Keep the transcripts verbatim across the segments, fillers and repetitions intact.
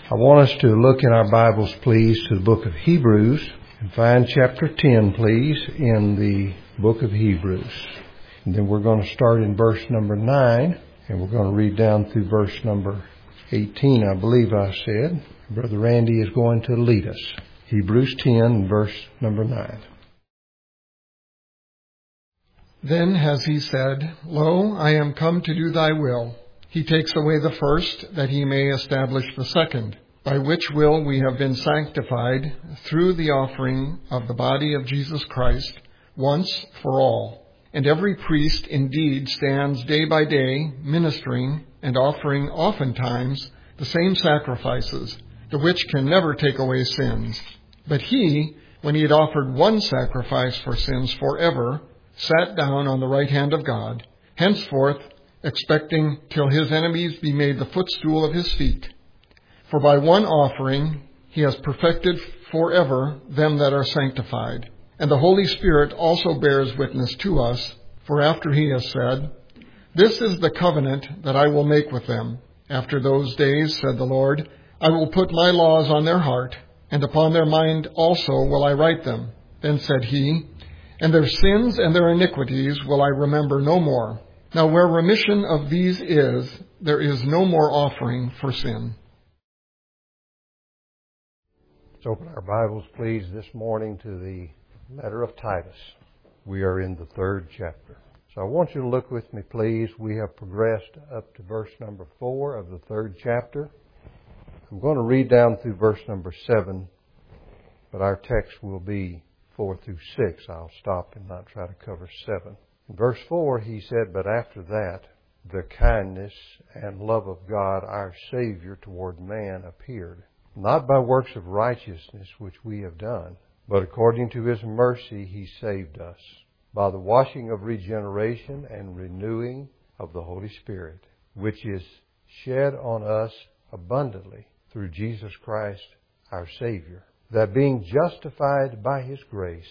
I want us to look in our Bibles, please, to the book of Hebrews and find chapter ten, please, in the book of Hebrews. And then we're going to start in verse number nine, and we're going to read down through verse number eighteen, I believe I said. Brother Randy is going to lead us. Hebrews ten, verse number nine. Then has he said, Lo, I am come to do thy will. He takes away the first, that he may establish the second, by which will we have been sanctified through the offering of the body of Jesus Christ once for all. And every priest indeed stands day by day ministering and offering oftentimes the same sacrifices, the which can never take away sins. But he, when he had offered one sacrifice for sins forever, sat down on the right hand of God, henceforth expecting till his enemies be made the footstool of his feet. For by one offering he has perfected forever them that are sanctified. And the Holy Spirit also bears witness to us, for after he has said, This is the covenant that I will make with them. After those days, said the Lord, I will put my laws on their heart, and upon their mind also will I write them. Then said he, And their sins and their iniquities will I remember no more. Now where remission of these is, there is no more offering for sin. Let's open our Bibles, please, this morning to the letter of Titus. We are in the third chapter. So I want you to look with me, please. We have progressed up to verse number four of the third chapter. I'm going to read down through verse number seven, but our text will be four through six. I'll stop and not try to cover seven. In verse four, he said, But after that, the kindness and love of God, our Savior, toward man appeared, not by works of righteousness which we have done, but according to His mercy He saved us, by the washing of regeneration and renewing of the Holy Spirit, which is shed on us abundantly through Jesus Christ our Savior, that being justified by His grace,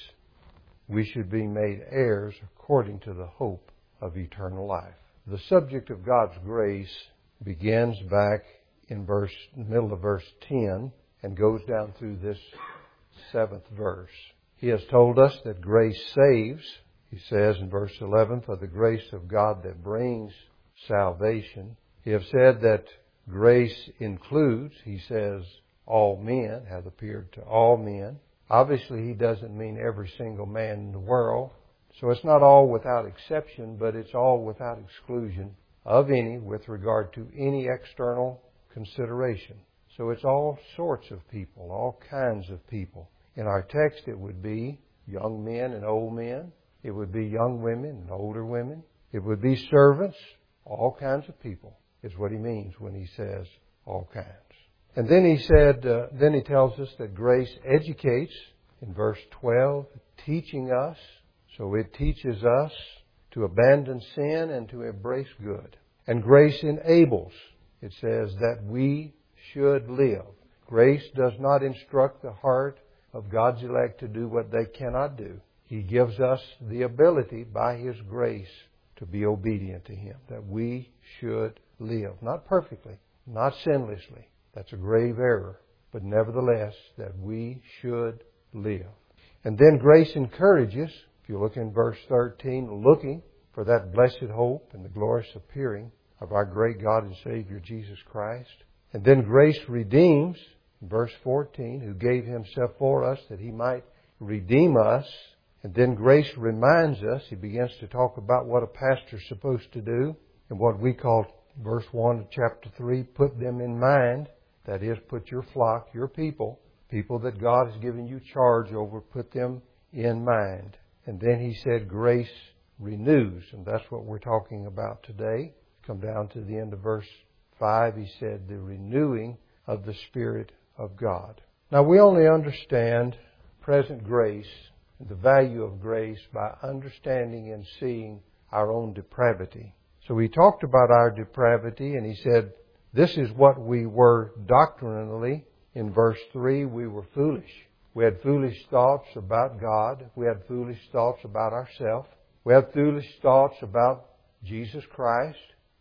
we should be made heirs according to the hope of eternal life. The subject of God's grace begins back in verse, middle of verse ten and goes down through this seventh verse. He has told us that grace saves. He says in verse eleven, For the grace of God that brings salvation. He has said that grace includes, he says, all men, have appeared to all men. Obviously, he doesn't mean every single man in the world. So it's not all without exception, but it's all without exclusion of any with regard to any external consideration. So it's all sorts of people, all kinds of people. In our text, it would be young men and old men. It would be young women and older women. It would be servants. All kinds of people is what he means when he says all kinds. And then he said, uh, then he tells us that grace educates in verse twelve, teaching us. So it teaches us to abandon sin and to embrace good. And grace enables. It says that we should live. Grace does not instruct the heart of God's elect to do what they cannot do. He gives us the ability by His grace to be obedient to Him, that we should live. Not perfectly, not sinlessly. That's a grave error. But nevertheless, that we should live. And then grace encourages, if you look in verse thirteen, looking for that blessed hope and the glorious appearing of our great God and Savior Jesus Christ. And then grace redeems, in verse fourteen, who gave Himself for us that He might redeem us. And then grace reminds us, he begins to talk about what a pastor's supposed to do, and what we call, verse one of chapter three, put them in mind. That is, put your flock, your people, people that God has given you charge over, put them in mind. And then he said grace renews, and that's what we're talking about today. Come down to the end of verse five, he said the renewing of the Spirit of God. Now we only understand present grace and the value of grace by understanding and seeing our own depravity. So he talked about our depravity, and he said, this is what we were doctrinally. In verse three, we were foolish. We had foolish thoughts about God. We had foolish thoughts about ourselves. We had foolish thoughts about Jesus Christ.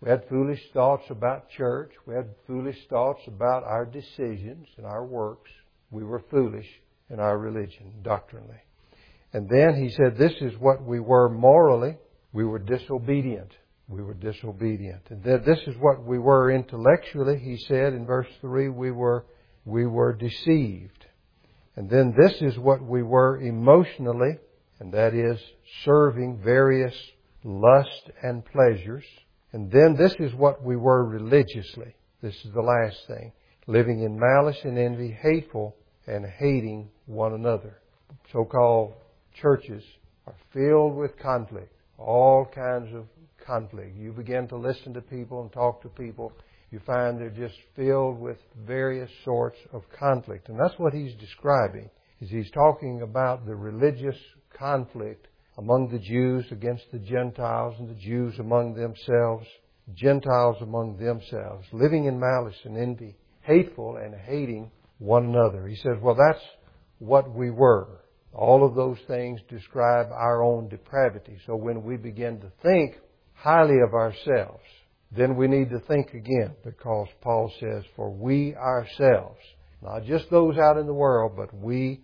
We had foolish thoughts about church. We had foolish thoughts about our decisions and our works. We were foolish in our religion, doctrinally. And then he said, this is what we were morally. We were disobedient. We were disobedient. And then this is what we were intellectually. He said in verse three, we were, we were deceived. And then this is what we were emotionally, and that is serving various lusts and pleasures. And then this is what we were religiously. This is the last thing. Living in malice and envy, hateful, and hating one another. So-called churches are filled with conflict. All kinds of conflict. You begin to listen to people and talk to people, you find they're just filled with various sorts of conflict. And that's what he's describing, is he's talking about the religious conflict among the Jews against the Gentiles and the Jews among themselves, Gentiles among themselves, living in malice and envy, hateful and hating one another. He says, well, that's what we were. All of those things describe our own depravity. So when we begin to think highly of ourselves, then we need to think again, because Paul says, for we ourselves, not just those out in the world, but we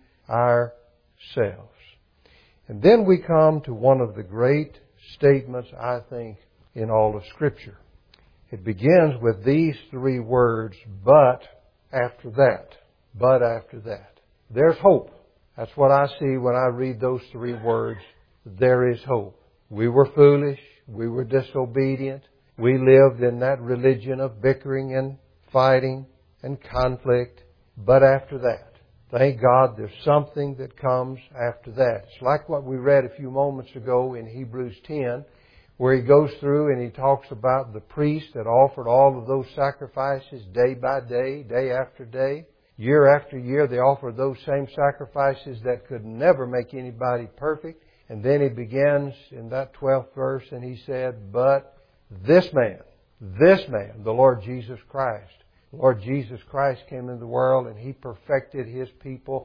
ourselves. And then we come to one of the great statements, I think, in all of Scripture. It begins with these three words, but after that. But after that. There's hope. That's what I see when I read those three words. There is hope. We were foolish. We were disobedient. We lived in that religion of bickering and fighting and conflict. But after that, thank God there's something that comes after that. It's like what we read a few moments ago in Hebrews ten, where he goes through and he talks about the priests that offered all of those sacrifices day by day, day after day. Year after year, they offered those same sacrifices that could never make anybody perfect. And then he begins in that twelfth verse and he said, but this man, this man, the Lord Jesus Christ, Lord Jesus Christ came into the world and He perfected His people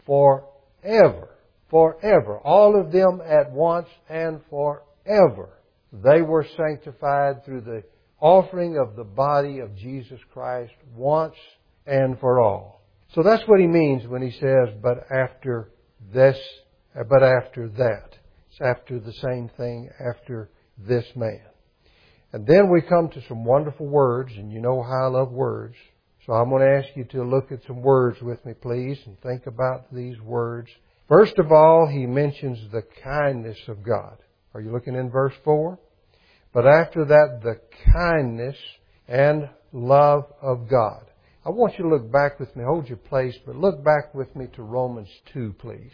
forever. Forever. All of them at once and forever. They were sanctified through the offering of the body of Jesus Christ once and for all. So that's what he means when he says, but after this, but after that. It's after the same thing, after this man. And then we come to some wonderful words, and you know how I love words. So I'm going to ask you to look at some words with me, please, and think about these words. First of all, he mentions the kindness of God. Are you looking in verse four? But after that, the kindness and love of God. I want you to look back with me. Hold your place, but look back with me to Romans two, please.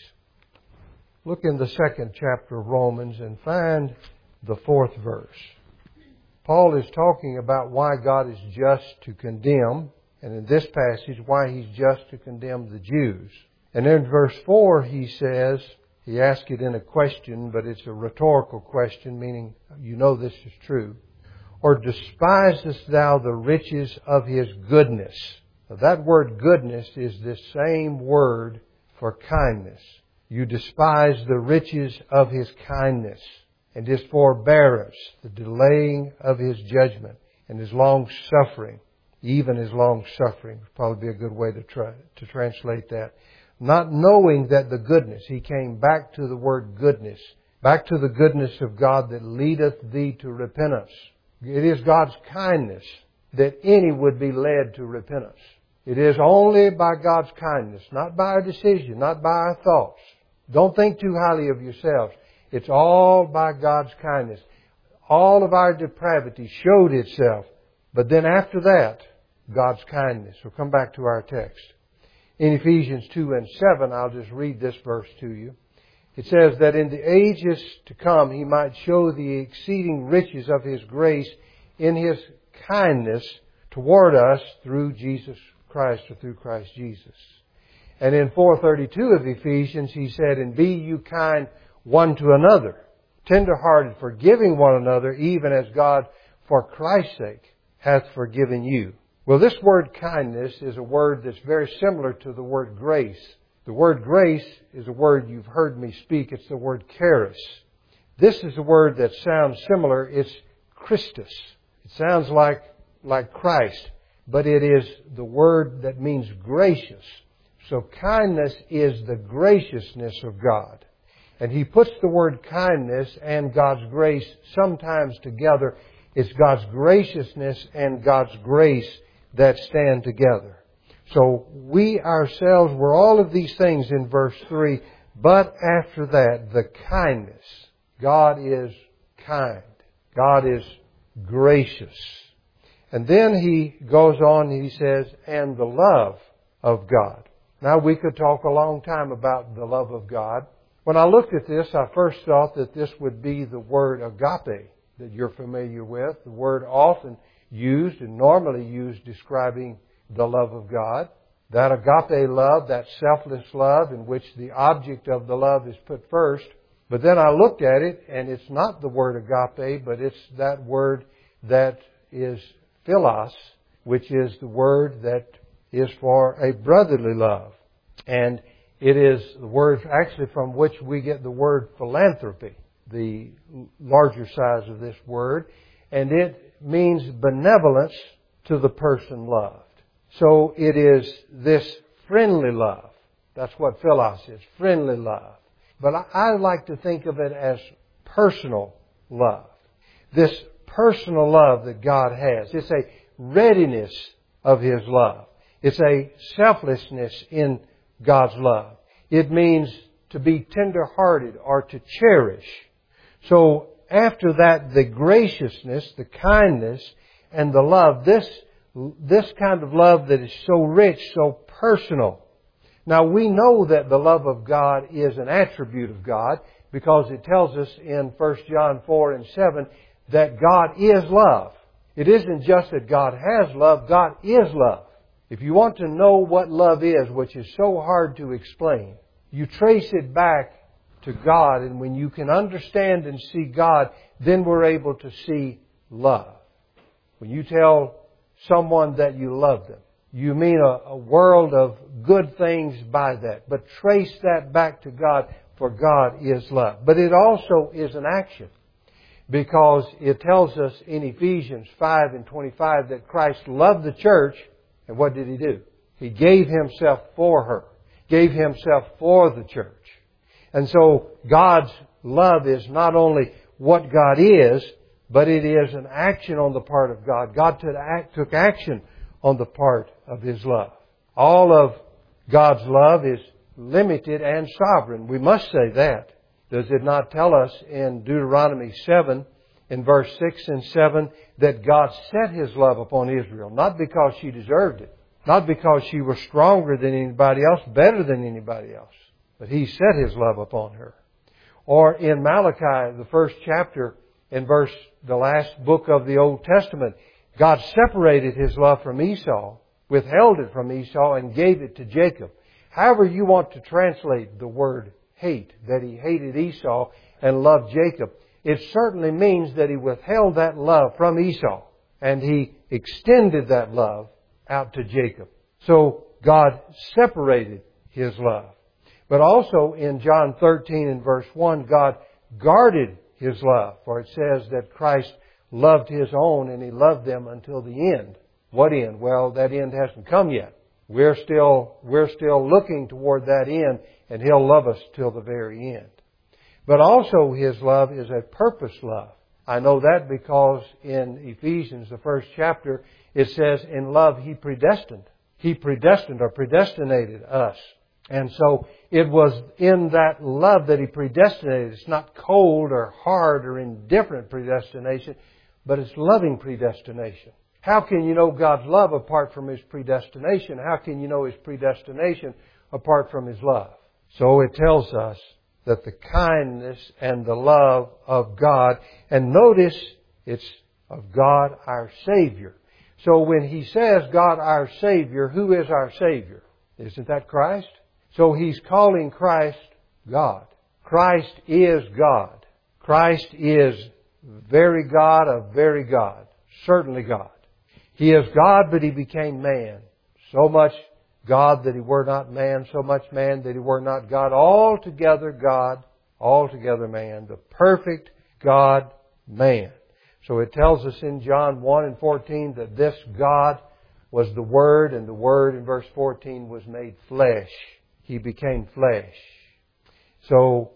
Look in the second chapter of Romans and find the fourth verse. Paul is talking about why God is just to condemn, and in this passage, why He's just to condemn the Jews. And in verse four, he says, he asks it in a question, but it's a rhetorical question, meaning you know this is true. Or despisest thou the riches of His goodness? Now, that word goodness is the same word for kindness. You despise the riches of His kindness and His forbearance, the delaying of His judgment, and His long suffering, even His long suffering would probably be a good way to try to translate that. Not knowing that the goodness, he came back to the word goodness, back to the goodness of God that leadeth thee to repentance. It is God's kindness that any would be led to repentance. It is only by God's kindness, not by our decision, not by our thoughts. Don't think too highly of yourselves. It's all by God's kindness. All of our depravity showed itself. But then after that, God's kindness. We'll come back to our text. In Ephesians two and seven, I'll just read this verse to you. It says that in the ages to come, He might show the exceeding riches of His grace in His kindness toward us through Jesus Christ, or through Christ Jesus. And in four thirty-two of Ephesians, he said, and be you kind one to another, tender-hearted, forgiving one another, even as God, for Christ's sake, hath forgiven you. Well, this word kindness is a word that's very similar to the word grace. The word grace is a word you've heard me speak. It's the word charis. This is a word that sounds similar. It's Christus. It sounds like, like Christ, but it is the word that means gracious. So kindness is the graciousness of God. And He puts the word kindness and God's grace sometimes together. It's God's graciousness and God's grace that stand together. So we ourselves were all of these things in verse three, but after that, the kindness. God is kind. God is gracious. And then He goes on and He says, and the love of God. Now we could talk a long time about the love of God. When I looked at this, I first thought that this would be the word agape that you're familiar with, the word often used and normally used describing the love of God. That agape love, that selfless love in which the object of the love is put first. But then I looked at it and it's not the word agape, but it's that word that is philos, which is the word that is for a brotherly love. And it is the word actually from which we get the word philanthropy, the larger size of this word. And it means benevolence to the person loved. So it is this friendly love. That's what philos is, friendly love. But I, I like to think of it as personal love. This personal love that God has. It's a readiness of His love. It's a selflessness in God's love. It means to be tender-hearted or to cherish. So after that, the graciousness, the kindness, and the love, this This kind of love that is so rich, so personal. Now we know that the love of God is an attribute of God because it tells us in First John four and seven that God is love. It isn't just that God has love, God is love. If you want to know what love is, which is so hard to explain, you trace it back to God, and when you can understand and see God, then we're able to see love. When you tell someone that you love them, you mean a, a world of good things by that. But trace that back to God, for God is love. But it also is an action, because it tells us in Ephesians five and twenty-five that Christ loved the church, and what did He do? He gave Himself for her, gave Himself for the church. And so God's love is not only what God is, but it is an action on the part of God. God took action on the part of His love. All of God's love is limited and sovereign. We must say that. Does it not tell us in Deuteronomy seven, in verse six and seven, that God set His love upon Israel, not because she deserved it, not because she was stronger than anybody else, better than anybody else, but He set His love upon her. Or in Malachi, the first chapter, in verse, the last book of the Old Testament, God separated His love from Esau, withheld it from Esau, and gave it to Jacob. However you want to translate the word hate, that He hated Esau and loved Jacob, it certainly means that He withheld that love from Esau and He extended that love out to Jacob. So God separated His love. But also in John thirteen and verse one, God guarded His love. For it says that Christ loved His own and He loved them until the end. What end? Well, that end hasn't come yet. We're still, we're still looking toward that end, and He'll love us till the very end. But also His love is a purpose love. I know that because in Ephesians, the first chapter, it says in love He predestined. He predestined or predestinated us. And so it was in that love that He predestinated. It's not cold or hard or indifferent predestination, but it's loving predestination. How can you know God's love apart from His predestination? How can you know His predestination apart from His love? So it tells us that the kindness and the love of God, and notice it's of God our Savior. So when He says God our Savior, who is our Savior? Isn't that Christ? So He's calling Christ God. Christ is God. Christ is very God of very God. Certainly God. He is God, but He became man. So much God that He were not man, so much man that He were not God. Altogether God, altogether man. The perfect God-man. So it tells us in John one and fourteen that this God was the Word, and the Word in verse fourteen was made flesh. He became flesh. So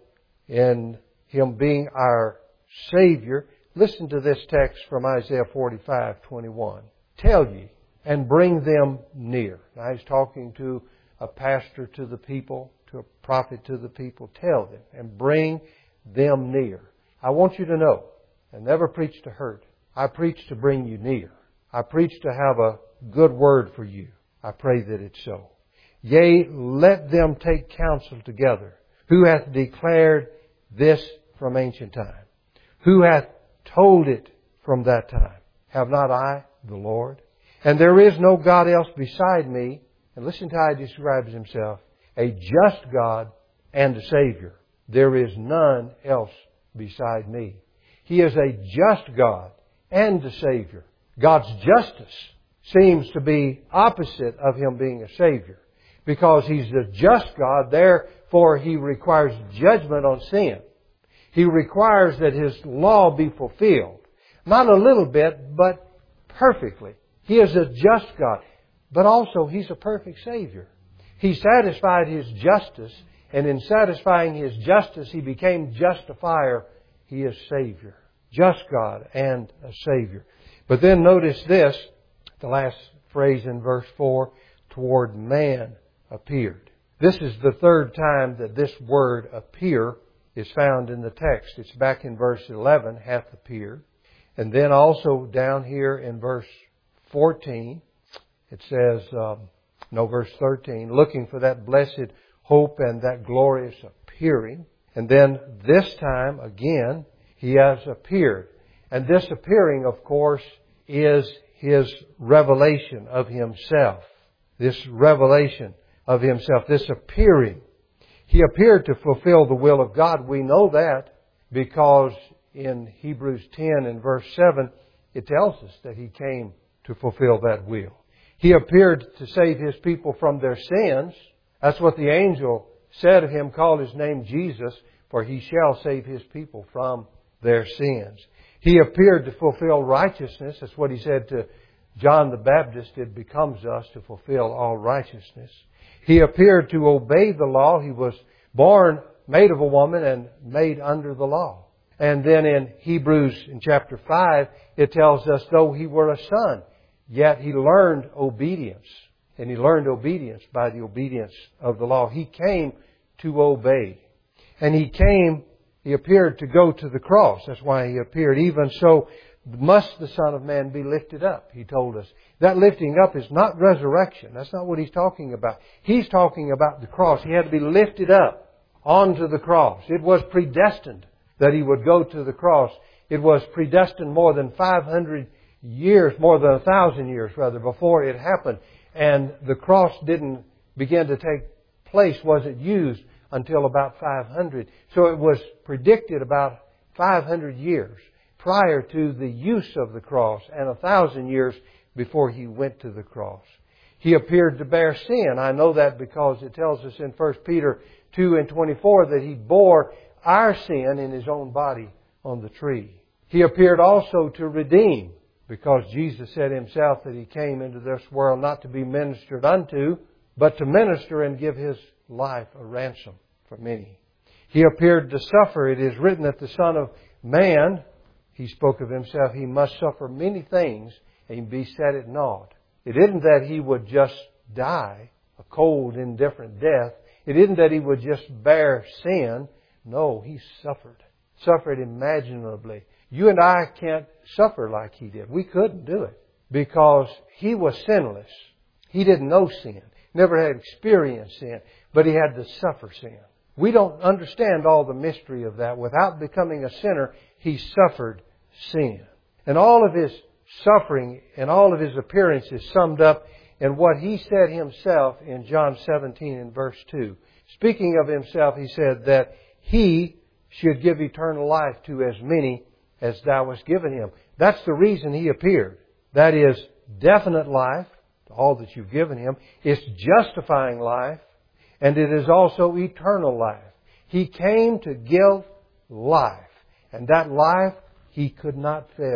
in Him being our Savior, listen to this text from Isaiah forty-five twenty-one. Tell ye, and bring them near. Now he's talking to a pastor to the people, to a prophet to the people. Tell them, and bring them near. I want you to know, I never preach to hurt. I preach to bring you near. I preach to have a good word for you. I pray that it's so. Yea, let them take counsel together. Who hath declared this from ancient time? Who hath told it from that time? Have not I, the Lord? And there is no God else beside me. And listen to how He describes Himself. A just God and a Savior. There is none else beside me. He is a just God and a Savior. God's justice seems to be opposite of Him being a Savior. Because He's the just God, therefore He requires judgment on sin. He requires that His law be fulfilled. Not a little bit, but perfectly. He is a just God. But also He's a perfect Savior. He satisfied His justice, and in satisfying His justice, He became justifier. He is Savior. Just God and a Savior. But then notice this, the last phrase in verse four, toward man appeared. This is the third time that this word appear is found in the text. It's back in verse eleven, hath appeared. And then also down here in verse fourteen, it says, um, no, verse thirteen, looking for that blessed hope and that glorious appearing. And then this time, again, He has appeared. And this appearing, of course, is His revelation of Himself. This revelation of Himself, this appearing. He appeared to fulfill the will of God. We know that because in Hebrews ten and verse seven, it tells us that He came to fulfill that will. He appeared to save His people from their sins. That's what the angel said of Him, call His name Jesus, for He shall save His people from their sins. He appeared to fulfill righteousness. That's what He said to John the Baptist. It becomes us to fulfill all righteousness. He appeared to obey the law. He was born, made of a woman, and made under the law. And then in Hebrews in chapter five, it tells us, though He were a son, yet He learned obedience. And He learned obedience by the obedience of the law. He came to obey. And He came, He appeared to go to the cross. That's why He appeared. Even so must the Son of Man be lifted up, He told us. That lifting up is not resurrection. That's not what He's talking about. He's talking about the cross. He had to be lifted up onto the cross. It was predestined that He would go to the cross. It was predestined more than five hundred years, more than a thousand years rather, before it happened. And the cross didn't begin to take place, wasn't used until about five hundred. So it was predicted about five hundred years prior to the use of the cross and a thousand years before He went to the cross. He appeared to bear sin. I know that because it tells us in First Peter two and twenty-four that He bore our sin in His own body on the tree. He appeared also to redeem, because Jesus said Himself that He came into this world not to be ministered unto, but to minister and give His life a ransom for many. He appeared to suffer. It is written that the Son of Man, He spoke of Himself, He must suffer many things and be set at naught. It isn't that He would just die a cold, indifferent death. It isn't that He would just bear sin. No, He suffered. Suffered imaginably. You and I can't suffer like He did. We couldn't do it because He was sinless. He didn't know sin. Never had experienced sin. But He had to suffer sin. We don't understand all the mystery of that. Without becoming a sinner, He suffered sin. And all of His suffering and all of His appearance is summed up in what He said Himself in John seventeen and verse two. Speaking of Himself, He said that He should give eternal life to as many as Thou hast given Him. That's the reason He appeared. That is definite life, all that You've given Him. It's justifying life. And it is also eternal life. He came to give life. And that life He could not fail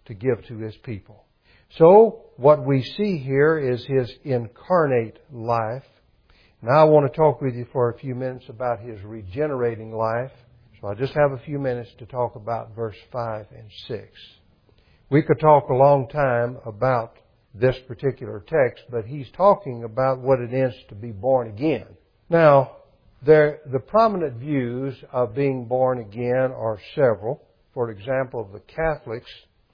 to give to His people. So, what we see here is His incarnate life. Now I want to talk with you for a few minutes about His regenerating life. So I just have a few minutes to talk about verse five and six. We could talk a long time about this particular text, but he's talking about what it is to be born again. Now, there, the prominent views of being born again are several. For example, the Catholics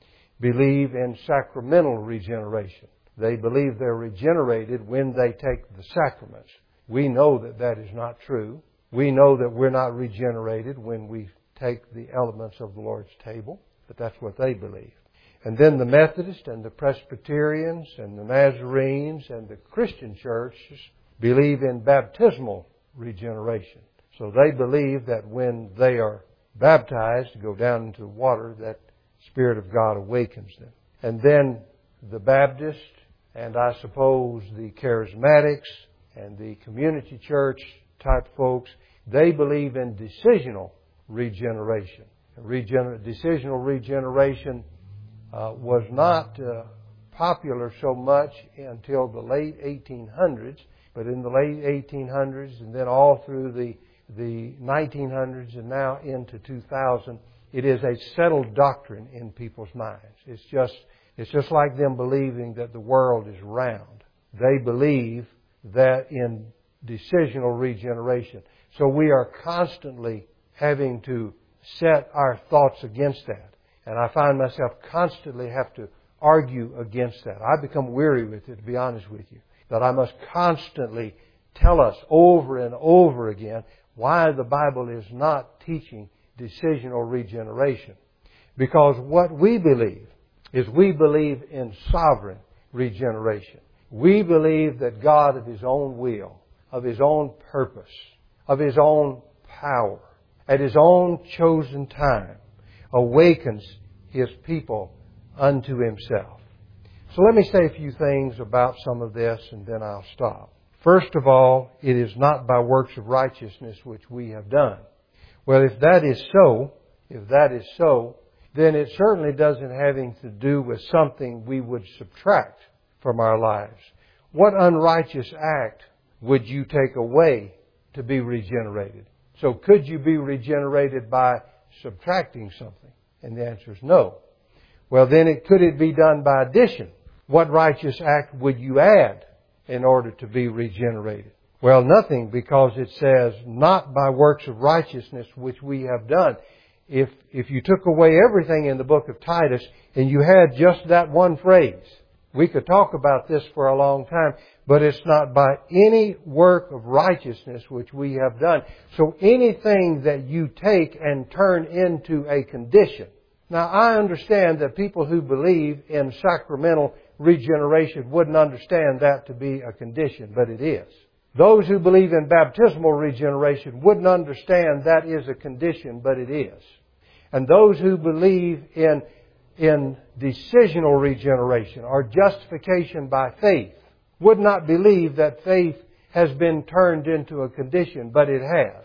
believe in sacramental regeneration. They believe they're regenerated when they take the sacraments. We know that that is not true. We know that we're not regenerated when we take the elements of the Lord's table, but that's what they believe. And then the Methodists and the Presbyterians and the Nazarenes and the Christian churches believe in baptismal regeneration. So they believe that when they are baptized to go down into the water, that Spirit of God awakens them. And then the Baptists and I suppose the Charismatics and the community church type folks, they believe in decisional regeneration. Regener- decisional regeneration uh, was not uh, popular so much until the late eighteen hundreds, but in the late eighteen hundreds and then all through the, the nineteen hundreds and now into two thousand, it is a settled doctrine in people's minds. It's just, it's just like them believing that the world is round. They believe that in decisional regeneration. So we are constantly having to set our thoughts against that. And I find myself constantly have to argue against that. I become weary with it, to be honest with you. That I must constantly tell us over and over again why the Bible is not teaching decisional regeneration. Because what we believe is we believe in sovereign regeneration. We believe that God of His own will, of His own purpose, of His own power, at His own chosen time, awakens His people unto Himself. So let me say a few things about some of this and then I'll stop. First of all, it is not by works of righteousness which we have done. Well, if that is so, if that is so, then it certainly doesn't have anything to do with something we would subtract from our lives. What unrighteous act would you take away to be regenerated? So could you be regenerated by subtracting something? And the answer is no. Well, then it, could it be done by addition? What righteous act would you add in order to be regenerated? Well, nothing, because it says, not by works of righteousness which we have done. If, if you took away everything in the book of Titus and you had just that one phrase, we could talk about this for a long time, but it's not by any work of righteousness which we have done. So anything that you take and turn into a condition. Now, I understand that people who believe in sacramental regeneration wouldn't understand that to be a condition, but it is. Those who believe in baptismal regeneration wouldn't understand that is a condition, but it is. And those who believe in, in decisional regeneration or justification by faith would not believe that faith has been turned into a condition, but it has.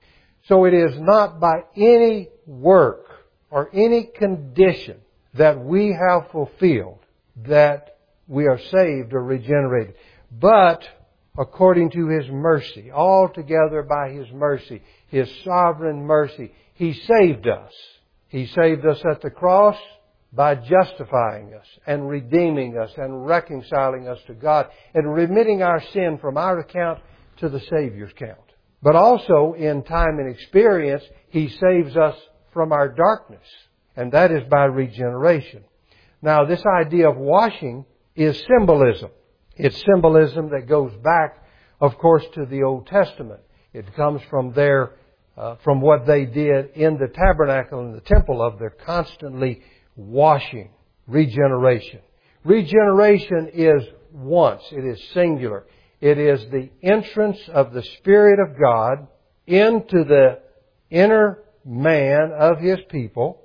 So it is not by any work or any condition that we have fulfilled that we are saved or regenerated, but according to His mercy, altogether by His mercy, His sovereign mercy, He saved us. He saved us at the cross by justifying us and redeeming us and reconciling us to God and remitting our sin from our account to the Savior's account. But also in time and experience, He saves us from our darkness, and that is by regeneration. Now, this idea of washing is symbolism. It's symbolism that goes back, of course, to the Old Testament. It comes from their, uh, from what they did in the tabernacle and the temple of their constantly washing, regeneration. Regeneration is once. It is singular. It is the entrance of the Spirit of God into the inner man of His people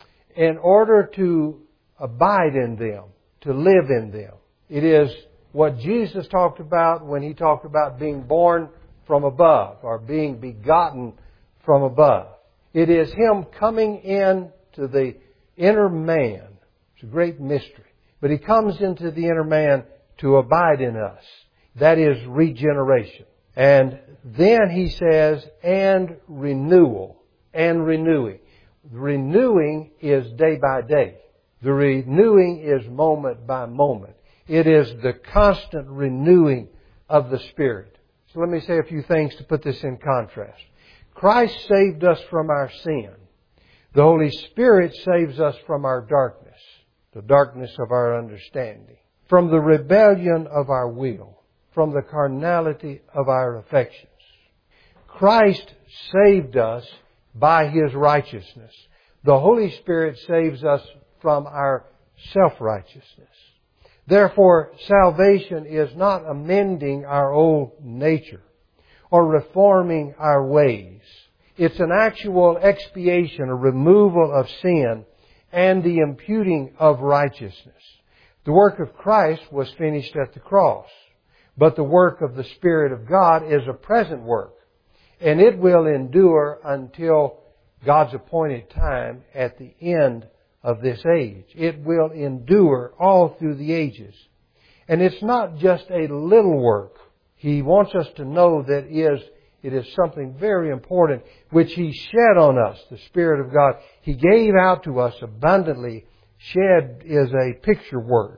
in order to abide in them, to live in them. It is what Jesus talked about when He talked about being born from above or being begotten from above. It is Him coming in to the inner man It's a great mystery. But He comes into the inner man to abide in us. That is regeneration. And then He says, and renewal, and renewing. Renewing is day by day. The renewing is moment by moment. It is the constant renewing of the Spirit. So let me say a few things to put this in contrast. Christ saved us from our sin. The Holy Spirit saves us from our darkness, the darkness of our understanding, from the rebellion of our will, from the carnality of our affections. Christ saved us by His righteousness. The Holy Spirit saves us from our self-righteousness. Therefore, salvation is not amending our old nature or reforming our ways. It's an actual expiation, a removal of sin, and the imputing of righteousness. The work of Christ was finished at the cross, but the work of the Spirit of God is a present work, and it will endure until God's appointed time at the end of this age. It will endure all through the ages. And it's not just a little work. He wants us to know that is, it is something very important which He shed on us, the Spirit of God. He gave out to us abundantly. Shed is a picture word.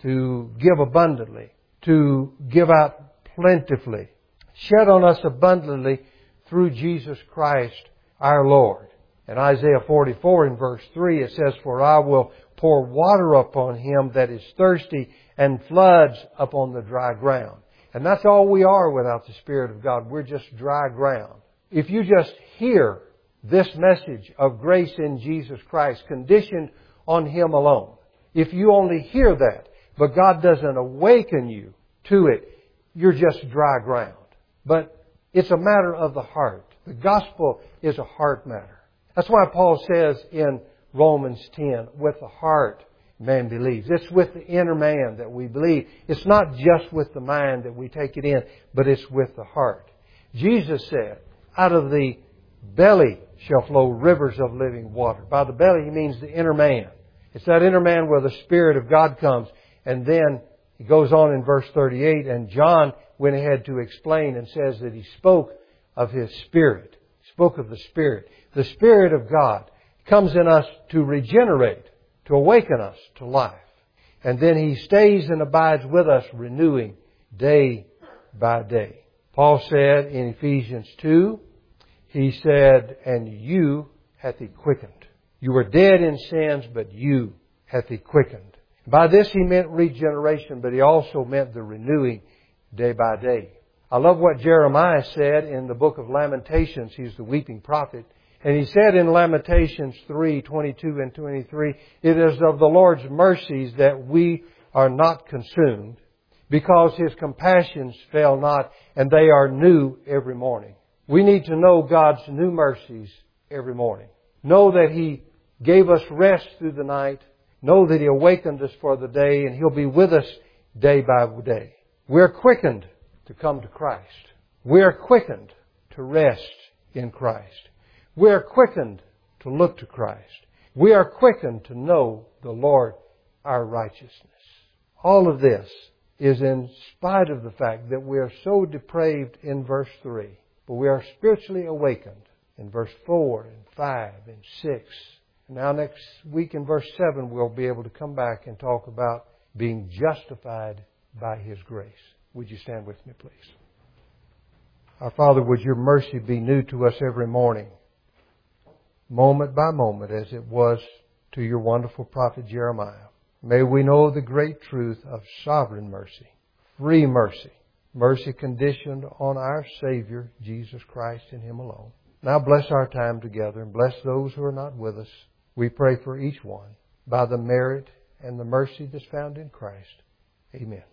To give abundantly. To give out plentifully. Shed on us abundantly through Jesus Christ our Lord. In Isaiah forty-four in verse three it says, for I will pour water upon him that is thirsty and floods upon the dry ground. And that's all we are without the Spirit of God. We're just dry ground. If you just hear this message of grace in Jesus Christ conditioned on Him alone, if you only hear that, but God doesn't awaken you to it, you're just dry ground. But it's a matter of the heart. The gospel is a heart matter. That's why Paul says in Romans ten, with the heart man believes. It's with the inner man that we believe. It's not just with the mind that we take it in, but it's with the heart. Jesus said, out of the belly shall flow rivers of living water. By the belly He means the inner man. It's that inner man where the Spirit of God comes. And then He goes on in verse thirty-eight, and John went ahead to explain and says that he spoke of His Spirit. He spoke of the Spirit. The Spirit of God comes in us to regenerate, to awaken us to life. And then He stays and abides with us, renewing day by day. Paul said in Ephesians two, he said, and you hath He quickened. You were dead in sins, but you hath He quickened. By this He meant regeneration, but He also meant the renewing day by day. I love what Jeremiah said in the book of Lamentations. He's the weeping prophet. And he said in Lamentations three, twenty-two and twenty-three, it is of the Lord's mercies that we are not consumed, because His compassions fail not, and they are new every morning. We need to know God's new mercies every morning. Know that He gave us rest through the night. Know that He awakened us for the day, and He'll be with us day by day. We're quickened to come to Christ. We're quickened to rest in Christ. We are quickened to look to Christ. We are quickened to know the Lord our righteousness. All of this is in spite of the fact that we are so depraved in verse three. But we are spiritually awakened in verse four and five and six. And now next week in verse seven we'll be able to come back and talk about being justified by His grace. Would you stand with me, please? Our Father, would Your mercy be new to us every morning, moment by moment, as it was to Your wonderful prophet Jeremiah. May we know the great truth of sovereign mercy, free mercy, mercy conditioned on our Savior, Jesus Christ, and Him alone. Now bless our time together and bless those who are not with us. We pray for each one by the merit and the mercy that's found in Christ. Amen.